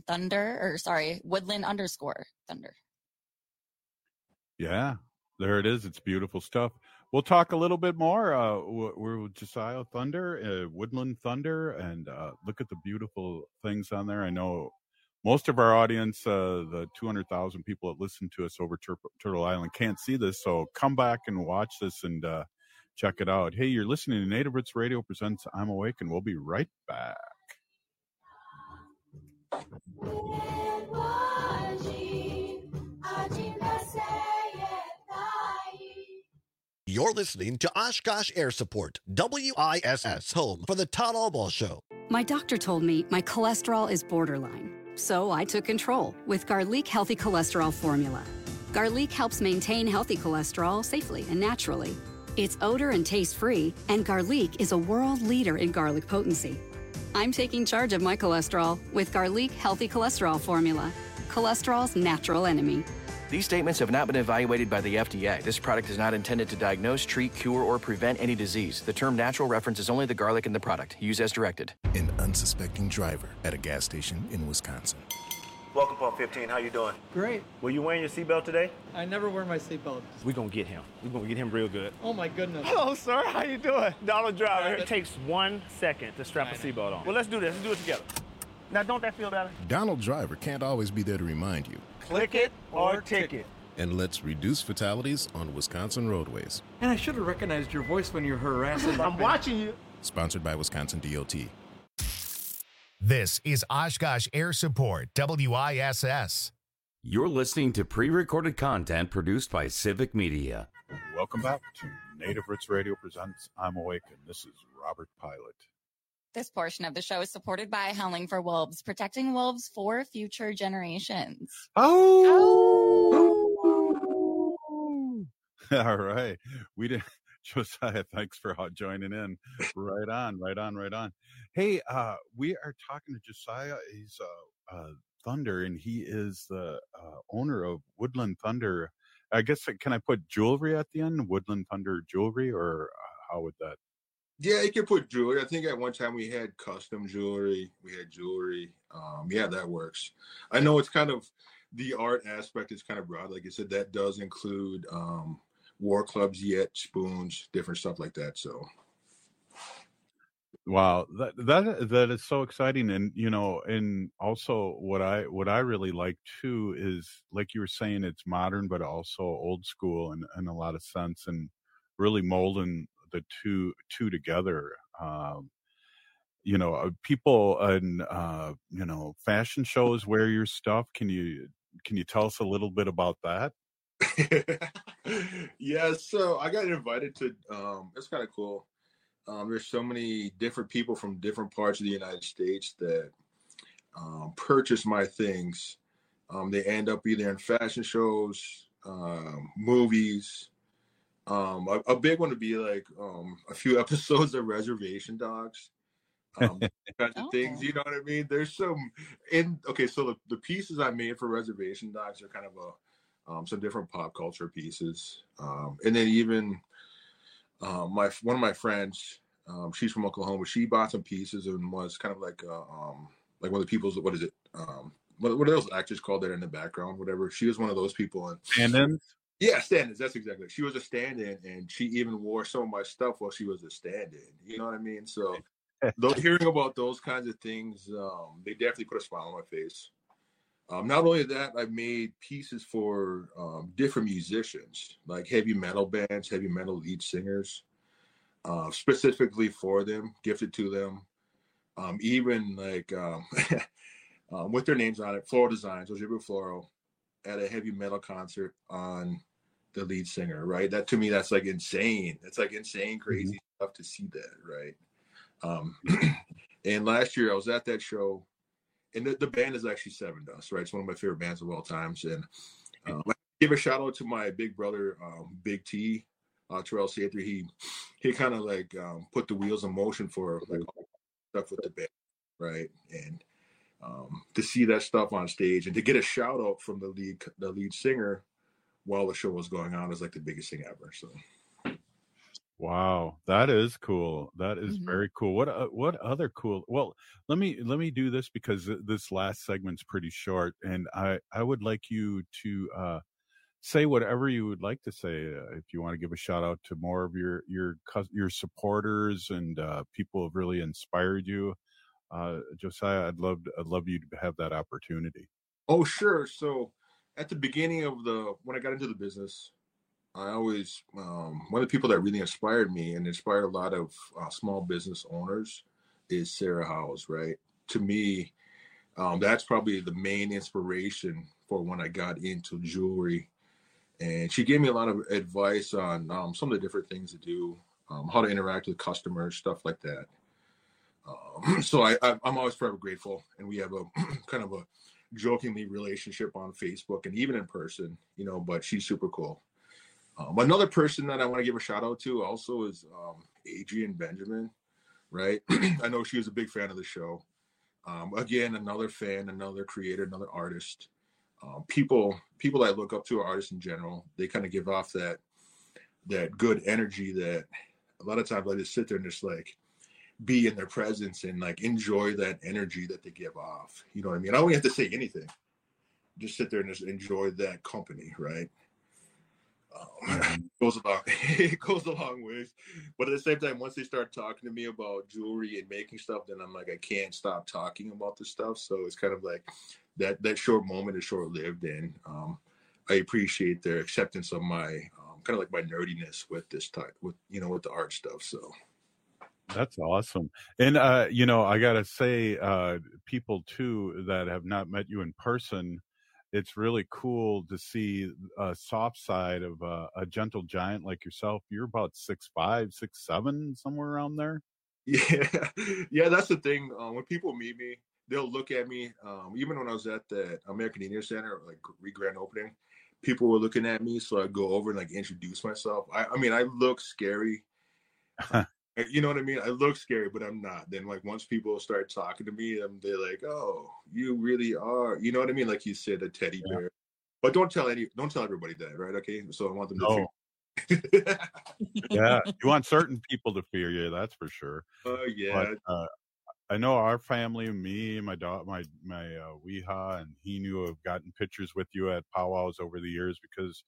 woodland_thunder. Yeah, there it is. It's beautiful stuff. We'll talk a little bit more. We're with Josiah Thunder, Woodland Thunder, and look at the beautiful things on there. I know most of our audience, the 200,000 people that listen to us over Turtle Island, can't see this. So come back and watch this and check it out. Hey, you're listening to Native Roots Radio presents I'm Awake, and we'll be right back. You're listening to Oshkosh Air Support, WISS, home for the Todd Albaugh Show. My doctor told me my cholesterol is borderline, so I took control with Garlic Healthy Cholesterol Formula. Garlic helps maintain healthy cholesterol safely and naturally. It's odor and taste-free, and Garlic is a world leader in garlic potency. I'm taking charge of my cholesterol with Garlic Healthy Cholesterol Formula, cholesterol's natural enemy. These statements have not been evaluated by the FDA. This product is not intended to diagnose, treat, cure, or prevent any disease. The term natural references only the garlic in the product. Use as directed. An unsuspecting driver at a gas station in Wisconsin. Welcome, Pump 15. How you doing? Great. Were you wearing your seatbelt today? I never wear my seatbelt. We're going to get him. We're going to get him real good. Oh, my goodness. Hello, sir. How you doing? Donald Driver. It takes 1 second to strap a seatbelt on. Well, let's do this. Let's do it together. Now, don't that feel better? Donald Driver can't always be there to remind you. Click it or ticket. And let's reduce fatalities on Wisconsin roadways. And I should have recognized your voice when you're harassing. I'm watching you. Sponsored by Wisconsin DOT. This is Oshkosh Air Support, WISS. You're listening to pre-recorded content produced by Civic Media. Welcome back to Native Roots Radio presents I'm Awake, and this is Robert Pilot. This portion of the show is supported by Howling for Wolves, protecting wolves for future generations. All right. We did. Josiah, thanks for joining in. Right on. Hey, we are talking to Josiah. He's Thunder, and he is the owner of Woodland Thunder. I guess, can I put jewelry at the end? Woodland Thunder jewelry, or how would that? Yeah, you can put jewelry. I think at one time we had custom jewelry. Yeah, that works. I know it's kind of, the art aspect is kind of broad. Like I said, that does include war clubs yet, spoons, different stuff like that. So. Wow, that is so exciting, and and also what I really like too is, like you were saying, it's modern but also old school in a lot of sense, and really molding the two together. People in fashion shows wear your stuff. Can you tell us a little bit about that? Yeah, so I got invited to. It's kind of cool. There's so many different people from different parts of the United States that purchase my things. They end up either in fashion shows, movies. A big one would be like a few episodes of Reservation Dogs. Kinds of things, you know what I mean? There's some so the pieces I made for Reservation Dogs are kind of some different pop culture pieces. And then even one of my friends, she's from Oklahoma. She bought some pieces and was kind of like one of the people's, what is it? What are those actors called that in the background? Whatever. She was one of those people. And stand-ins? Yeah, stand-ins. That's exactly. She was a stand-in, and she even wore some of my stuff while she was a stand-in. You know what I mean? So, hearing about those kinds of things, they definitely put a smile on my face. Not only that, I've made pieces for different musicians, like heavy metal bands, heavy metal lead singers, specifically for them, gifted to them. Even like with their names on it, Floral Designs, Ojibwe Floral, at a heavy metal concert on the lead singer, right? That to me, that's like insane. It's like insane, crazy stuff to see that, right? And last year I was at that show. And the band is actually Seven Dust, right? It's one of my favorite bands of all times. And I give a shout out to my big brother, Big T, Terrell Sather. He kind of like put the wheels in motion for like all stuff with the band, right? And to see that stuff on stage and to get a shout out from the lead singer while the show was going on is like the biggest thing ever. So. Wow, that is cool. That is very cool. What other cool? Well, let me do this because this last segment's pretty short, and I would like you to say whatever you would like to say. If you want to give a shout out to more of your supporters and people who have really inspired you, Josiah, I'd love you to have that opportunity. Oh, sure. So at the beginning of when I got into the business, I always, one of the people that really inspired me and inspired a lot of small business owners is Sarah Howes, right? To me, that's probably the main inspiration for when I got into jewelry. And she gave me a lot of advice on some of the different things to do, how to interact with customers, stuff like that. So I'm always forever grateful. And we have a kind of a jokingly relationship on Facebook and even in person, but she's super cool. Another person that I want to give a shout out to also is Adrienne Benjamin, right? I know she was a big fan of the show. Again, another fan, another creator, another artist. People I look up to are artists in general. They kind of give off that good energy that a lot of times I just sit there and just like be in their presence and like enjoy that energy that they give off. You know what I mean? I don't even have to say anything. Just sit there and just enjoy that company, right? It goes a long ways, but at the same time, once they start talking to me about jewelry and making stuff, then I'm like, I can't stop talking about this stuff. So it's kind of like that short moment is short-lived, and I appreciate their acceptance of my kind of like my nerdiness with this type, with the art stuff. So that's awesome. And I gotta say, people too that have not met you in person, it's really cool to see a soft side of a gentle giant like yourself. You're about 6'5", 6'7", somewhere around there. Yeah, that's the thing. When people meet me, they'll look at me. Even when I was at the American Indian Center, like grand opening, people were looking at me, so I go over and like introduce myself. I mean, I look scary. You know what I mean? I look scary, but I'm not. Then like once people start talking to me, they're like, "Oh, you really are." You know what I mean? Like you said, a teddy bear. But don't tell everybody that, right? Okay. So I want them to fear. Yeah, you want certain people to fear you, that's for sure. Oh yeah. But, I know our family, me, my dog, my Weehaw, and he knew have gotten pictures with you at powwows over the years because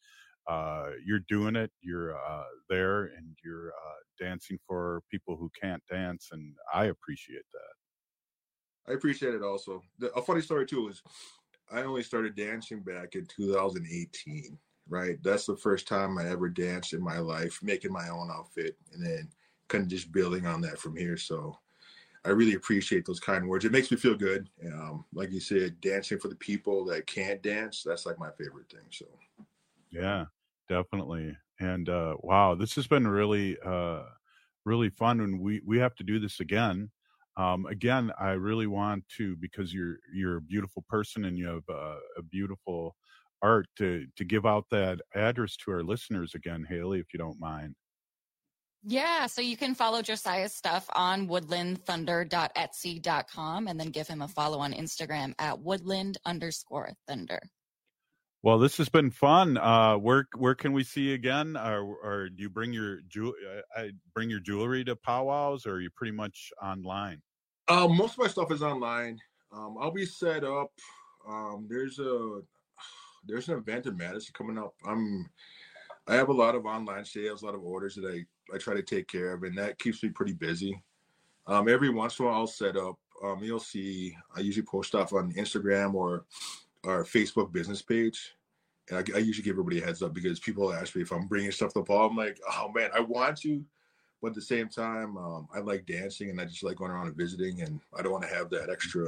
you're doing it. You're there, and you're dancing for people who can't dance, and I appreciate that. I appreciate it also. A funny story too is I only started dancing back in 2018, right? That's the first time I ever danced in my life, making my own outfit, and then kind of just building on that from here. So I really appreciate those kind words. It makes me feel good. Like you said, dancing for the people that can't dance, that's like my favorite thing. So Yeah, definitely. And wow, this has been really really fun, and we have to do this again. Again, I really want to, because you're a beautiful person and you have a beautiful art, to give out that address to our listeners again, Haley, if you don't mind. Yeah, so you can follow Josiah's stuff on woodlandthunder.etsy.com, and then give him a follow on Instagram at woodland_thunder. Well, this has been fun. Where can we see you again? Or do you bring your jewelry to powwows, or are you pretty much online? Most of my stuff is online. I'll be set up. There's an event in Madison coming up. I have a lot of online sales, a lot of orders that I try to take care of, and that keeps me pretty busy. Every once in a while I'll set up. You'll see I usually post stuff on Instagram or our Facebook business page. And I usually give everybody a heads up, because people ask me if I'm bringing stuff to the ball. I'm like, oh man, I want to, but at the same time, I like dancing, and I just like going around and visiting, and I don't want to have that extra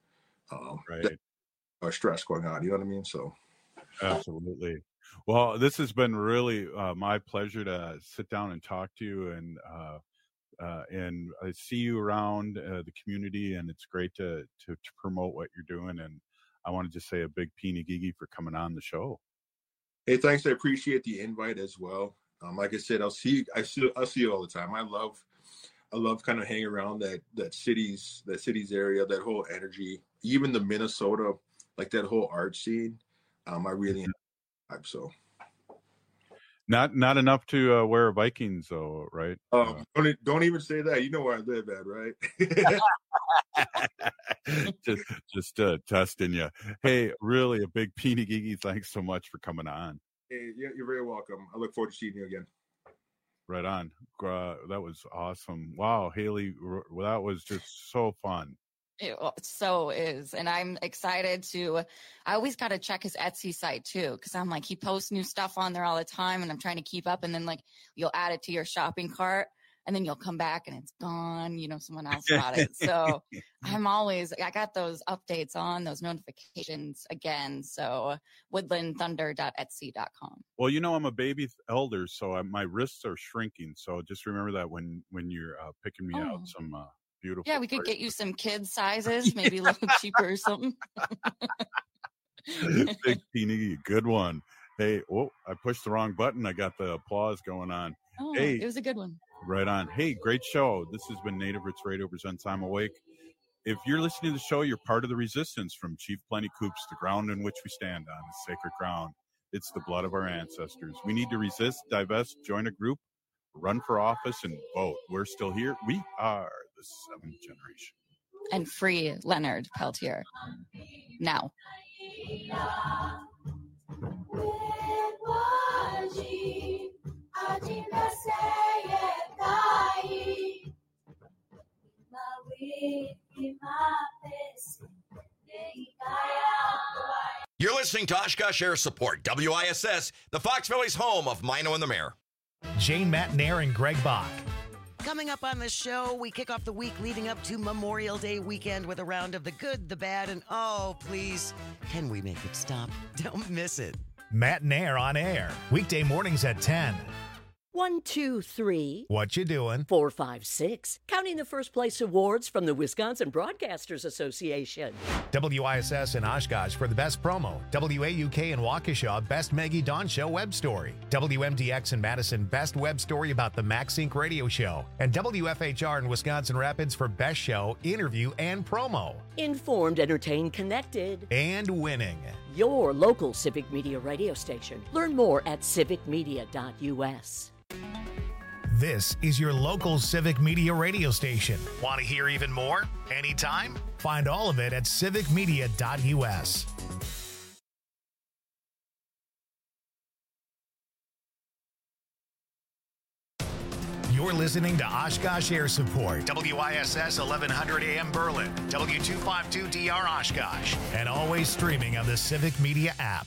stress going on. You know what I mean? So Absolutely. Well, this has been really my pleasure to sit down and talk to you, and I see you around the community, and it's great to promote what you're doing. And I want to just say a big Peeny Gigi for coming on the show. Hey, thanks. I appreciate the invite as well. Like I said, I'll see you all the time. I love kind of hanging around that city's area, that whole energy, even the Minnesota, like that whole art scene. I really enjoy. So not enough to wear Vikings though, right? Don't even say that. You know where I live at, right? just testing you. Hey, really a big Peeny Gigi. Thanks so much for coming on. Hey, you're very welcome. I look forward to seeing you again. Right on. That was awesome. Wow, Haley, that was just so fun. It so is. And I'm excited I always got to check his Etsy site too, because I'm like, he posts new stuff on there all the time, and I'm trying to keep up. And then like you'll add it to your shopping cart, and then you'll come back and it's gone. Someone else got it. So I got those updates on, those notifications again. So woodlandthunder.etsy.com. Well, I'm a baby elder, so my wrists are shrinking. So just remember that when you're picking me out some beautiful. Yeah, we could get you some kid sizes, maybe a little cheaper or something. Big Peeny, good one. Hey, I pushed the wrong button. I got the applause going on. Oh, hey, it was a good one. Right on. Hey, great show. This has been Native Roots Radio presents I'm Awake. If you're listening to the show, you're part of the resistance from Chief Plenty Coops, the ground in which we stand on, is sacred ground. It's the blood of our ancestors. We need to resist, divest, join a group, run for office, and vote. We're still here. We are the seventh generation. And free Leonard Peltier. Now. You're listening to Oshkosh Air Support, WISS, the Fox Valley's home of Mino and the Mayor. Jane Matnair and Greg Bach. Coming up on the show, we kick off the week leading up to Memorial Day weekend with a round of the good, the bad, and oh, please, can we make it stop? Don't miss it. Matnair on air, weekday mornings at 10. 1, 2, 3. What you doing? 4, 5, 6. Counting the first place awards from the Wisconsin Broadcasters Association. WISS in Oshkosh for the best promo. WAUK in Waukesha, best Maggie Dawn Show web story. WMDX in Madison, best web story about the Max Inc. radio show. And WFHR in Wisconsin Rapids for best show, interview, and promo. Informed, entertained, connected. And winning. Your local Civic Media radio station. Learn more at civicmedia.us. This is your local Civic Media radio station. Want to hear even more? Anytime? Find all of it at civicmedia.us. You're listening to Oshkosh Air Support, WISS 1100 AM Berlin, W252DR Oshkosh, and always streaming on the Civic Media app.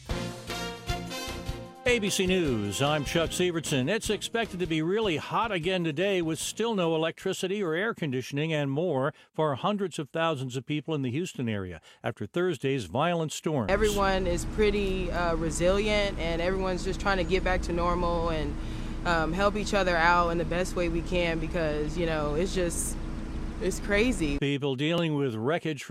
ABC News, I'm Chuck Sievertson. It's expected to be really hot again today with still no electricity or air conditioning and more for hundreds of thousands of people in the Houston area after Thursday's violent storms. Everyone is pretty resilient, and everyone's just trying to get back to normal and help each other out in the best way we can because, it's crazy. People dealing with wreckage